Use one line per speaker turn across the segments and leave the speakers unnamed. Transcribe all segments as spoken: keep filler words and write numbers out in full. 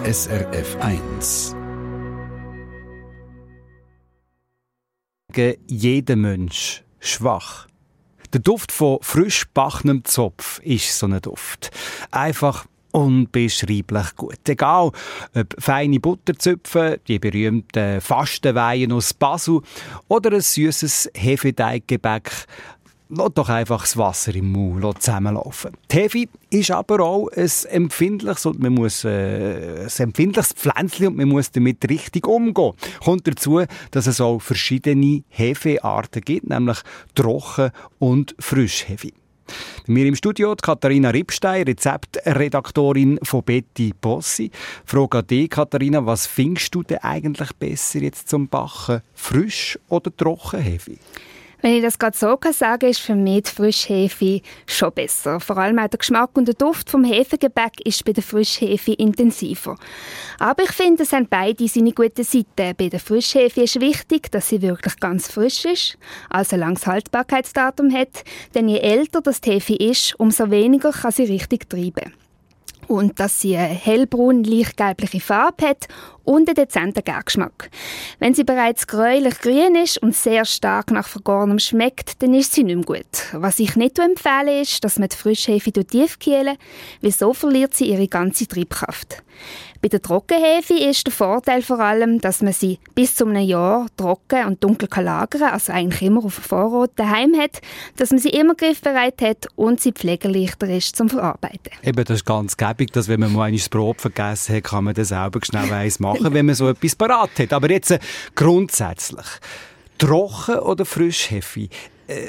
S R F eins. Jeder Mensch schwach. Der Duft von frisch gebackenem Zopf ist so ein Duft. Einfach unbeschreiblich gut. Egal, ob feine Butterzöpfe, die berühmten Fastenweihen aus Basel oder ein süßes Hefeteiggebäck. Lass doch einfach das Wasser im Mund zusammenlaufen. Die Hefe ist aber auch ein empfindliches, und man muss, äh, ein empfindliches Pflänzchen und man muss damit richtig umgehen. Kommt dazu, dass es auch verschiedene Hefearten gibt, nämlich Trocken- und Frischhefe. Bei mir im Studio die Katharina Ripstein, Rezeptredaktorin von Betty Bossi. Frage an dich, Katharina, was findest du denn eigentlich besser jetzt zum Backen? Frisch- oder Trockenhefe?
Wenn ich das gerade so kann sagen, ist für mich die Frischhefe schon besser. Vor allem auch der Geschmack und der Duft vom Hefegebäck ist bei der Frischhefe intensiver. Aber ich finde, es haben beide seine guten Seiten. Bei der Frischhefe ist wichtig, dass sie wirklich ganz frisch ist, also ein langes Haltbarkeitsdatum hat. Denn je älter das die Hefe ist, umso weniger kann sie richtig treiben. Und dass sie eine hellbraun, leicht-gelbliche Farbe hat und einen dezenten Gärgeschmack. Wenn sie bereits gräulich-grün ist und sehr stark nach Vergorenem schmeckt, dann ist sie nicht mehr gut. Was ich nicht empfehle, ist, dass man die Frischhefe tiefkühlen, weil so verliert sie ihre ganze Triebkraft. Bei der Trockenhefe ist der Vorteil vor allem, dass man sie bis zu einem Jahr trocken und dunkel kann lagern, also eigentlich immer auf Vorrat daheim hat, dass man sie immer griffbereit hat und sie pflegeleichter ist zum Verarbeiten.
Eben, das ist ganz gäbig, dass wenn man mal das Brot vergessen hat, kann man das selber schnell eins machen, wenn man so etwas parat hat. Aber jetzt äh, grundsätzlich, Trocken- oder Frischhefe, äh,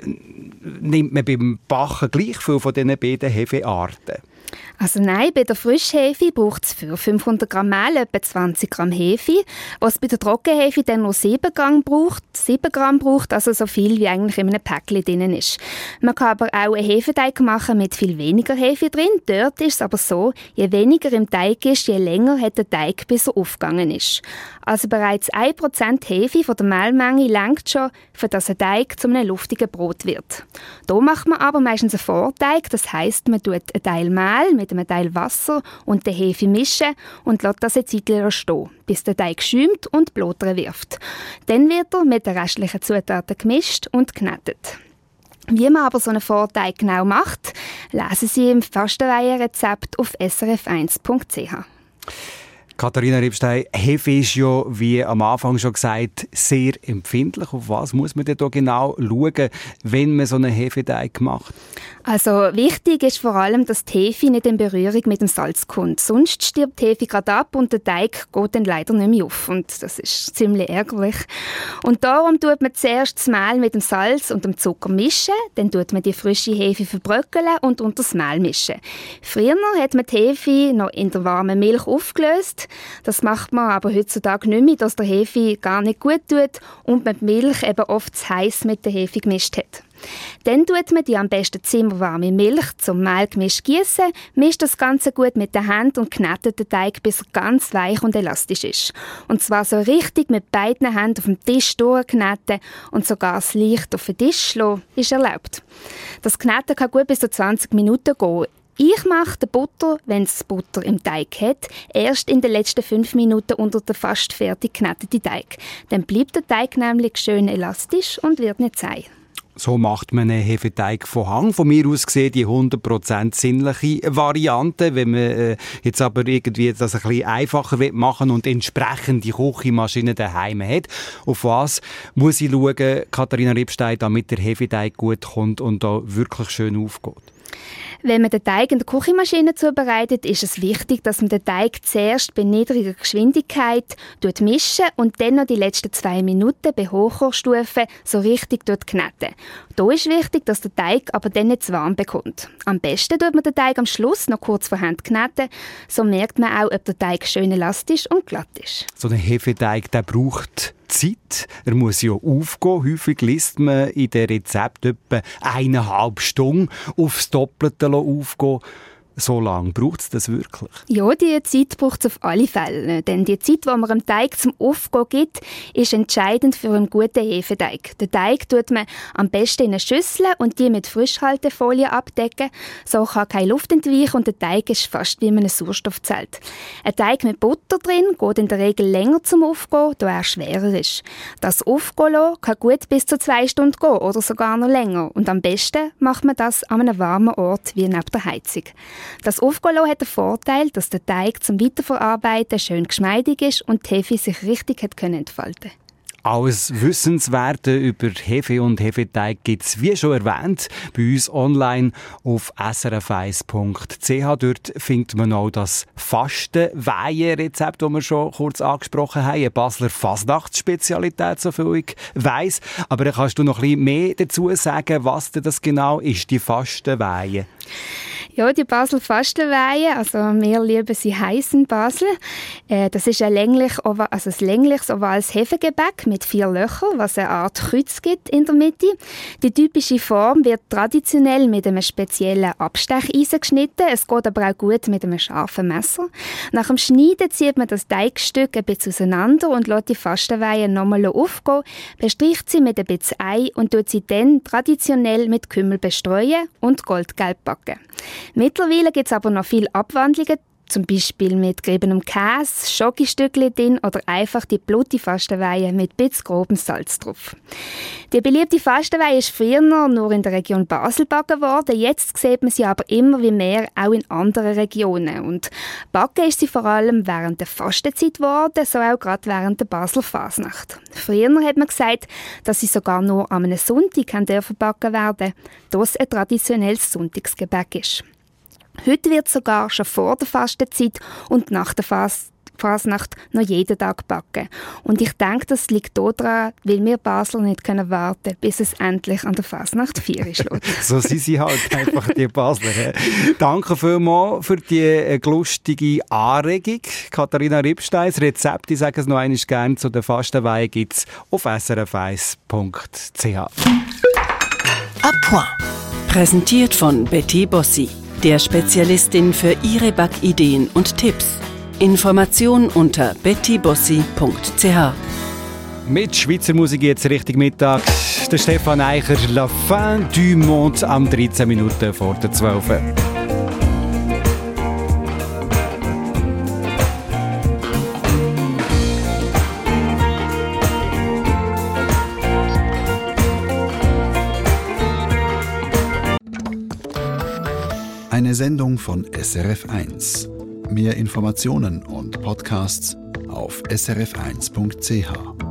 nimmt man beim Backen gleich viel von diesen beiden Hefearten?
Also nein, bei der Frischhefe braucht es für fünfhundert Gramm Mehl etwa zwanzig Gramm Hefe, was bei der Trockenhefe dann nur sieben Gramm braucht, sieben Gramm braucht, also so viel wie eigentlich in einem Päckchen drin ist. Man kann aber auch einen Hefeteig machen mit viel weniger Hefe drin. Dort ist es aber so, je weniger im Teig ist, je länger hat der Teig, bis er aufgegangen ist. Also bereits ein Prozent Hefe von der Mehlmenge reicht schon, für dass ein Teig zu einem luftigen Brot wird. Da macht man aber meistens einen Vorteig, das heisst, man tut einen Teil Mehl mit einem Teil Wasser und der Hefe mischen und lässt das eine Zeit lang stehen, bis der Teig schäumt und Blotere wirft. Dann wird er mit den restlichen Zutaten gemischt und geknetet. Wie man aber so einen Vorteig genau macht, lesen Sie im Fastenweihenrezept auf s r f eins punkt c h.
Katharina Ripstein, Hefe ist ja, wie am Anfang schon gesagt, sehr empfindlich. Auf was muss man denn da genau schauen, wenn man so einen Hefeteig macht?
Also wichtig ist vor allem, dass die Hefe nicht in Berührung mit dem Salz kommt. Sonst stirbt die Hefe gerade ab und der Teig geht dann leider nicht mehr auf. Und das ist ziemlich ärgerlich. Und darum tut man zuerst das Mehl mit dem Salz und dem Zucker mischen. Dann tut man die frische Hefe verbröckeln und unter das Mehl mischen. Früher hat man die Hefe noch in der warmen Milch aufgelöst. Das macht man aber heutzutage nicht mehr, dass der Hefe gar nicht gut tut und man die Milch eben oft zu heiß mit der Hefe gemischt hat. Dann tut man die am besten zimmerwarme Milch zum Mehlgemisch gießen, mischt das Ganze gut mit der Hand und knetet den Teig, bis er ganz weich und elastisch ist. Und zwar so richtig mit beiden Händen auf dem Tisch durchkneten und sogar das Licht auf den Tisch lassen, ist erlaubt. Das Kneten kann gut bis zu zwanzig Minuten gehen. Ich mache die Butter, wenn es Butter im Teig hat, erst in den letzten fünf Minuten unter den fast fertig gekneteten Teig. Dann bleibt der Teig nämlich schön elastisch und wird nicht zäh.
So macht man einen Hefeteig von Hang. Von mir aus gesehen die hundert Prozent sinnliche Variante. Wenn man äh, jetzt aber irgendwie das ein bisschen einfacher machen will und entsprechend die Küchenmaschine daheim hat, auf was muss ich schauen, Katharina Ripstein, damit der Hefeteig gut kommt und da wirklich schön aufgeht?
Wenn man den Teig in der Küchenmaschine zubereitet, ist es wichtig, dass man den Teig zuerst bei niedriger Geschwindigkeit mischen und dann noch die letzten zwei Minuten bei hoher Stufe so richtig kneten. Da ist wichtig, dass der Teig aber dann nicht zu warm bekommt. Am besten tut man den Teig am Schluss noch kurz vor Hand kneten. So merkt man auch, ob der Teig schön elastisch und glatt ist.
So ein Hefeteig, der braucht Zeit. Er muss ja aufgehen. Häufig liest man in den Rezepten etwa eineinhalb Stunden aufs Doppelte aufgehen. so lange? Braucht es das wirklich?
Ja, die Zeit braucht es auf alle Fälle. Denn die Zeit, die man dem Teig zum Aufgehen gibt, ist entscheidend für einen guten Hefeteig. Den Teig tut man am besten in eine Schüssel und die mit Frischhaltefolie abdecken. So kann keine Luft entweichen und der Teig ist fast wie in einem Sauerstoffzelt. Ein Teig mit Butter drin geht in der Regel länger zum Aufgehen, da er schwerer ist. Das Aufgehen lassen kann gut bis zu zwei Stunden gehen oder sogar noch länger. Und am besten macht man das an einem warmen Ort wie neben der Heizung. Das Aufgehen lassen hat den Vorteil, dass der Teig zum Weiterverarbeiten schön geschmeidig ist und die Hefe sich richtig hat können entfalten.
Alles Wissenswerte über Hefe und Hefeteig gibt es, wie schon erwähnt, bei uns online auf s r f eins punkt c h. Dort findet man auch das Fastenweihen-Rezept, das wir schon kurz angesprochen haben. Eine Basler Fasnachtsspezialität, soviel ich weiss. Aber dann kannst du noch ein bisschen mehr dazu sagen, was denn das genau ist, die Fastenweihe?
Ja, die Basel Fastenweihe, also wir lieben sie heiß in Basel. Äh, das ist ein, länglich, also ein längliches ovales Hefegebäck mit vier Löchern, was eine Art Kreuz gibt in der Mitte. Die typische Form wird traditionell mit einem speziellen Abstecheisen geschnitten. Es geht aber auch gut mit einem scharfen Messer. Nach dem Schneiden zieht man das Teigstück ein bisschen auseinander und lässt die Fastenweihe nochmal aufgehen, bestreicht sie mit ein bisschen Ei und tut sie dann traditionell mit Kümmel bestreuen und goldgelb backen. Mittlerweile gibt es aber noch viele Abwandlungen, zum Beispiel mit geriebenem Käse, Schokostückchen drin oder einfach die blote Fastenweihe mit ein bisschen grobem Salz drauf. Die beliebte Fastenweihe ist früher nur in der Region Basel gebacken worden. Jetzt sieht man sie aber immer wie mehr auch in anderen Regionen. Und backen ist sie vor allem während der Fastenzeit geworden, so auch gerade während der Basler Fasnacht. Früher hat man gesagt, dass sie sogar nur an einem Sonntag backen werden, da es ein traditionelles Sonntagsgebäck ist. Heute wird sogar schon vor der Fastenzeit und nach der Fas- Fasnacht noch jeden Tag gebacken. Und ich denke, das liegt daran, weil wir Basler nicht können warten, bis es endlich an der Fasnacht vier ist.
So sind sie halt einfach, die Basler. Danke vielmals für die äh, lustige Anregung. Katharina Ripstein, das Rezept, ich sage es noch einmal gerne, zu der Fastenweihe gibt es auf s r f eins punkt c h.
A point. Präsentiert von Betty Bossi, der Spezialistin für Ihre Backideen und Tipps. Informationen unter betty bossi punkt c h.
Mit Schweizer Musik jetzt Richtung Mittag. Der Stefan Eicher, La Fin du Monde, am dreizehn Minuten vor der zwölf.
Eine Sendung von S R F eins. Mehr Informationen und Podcasts auf s r f eins punkt c h.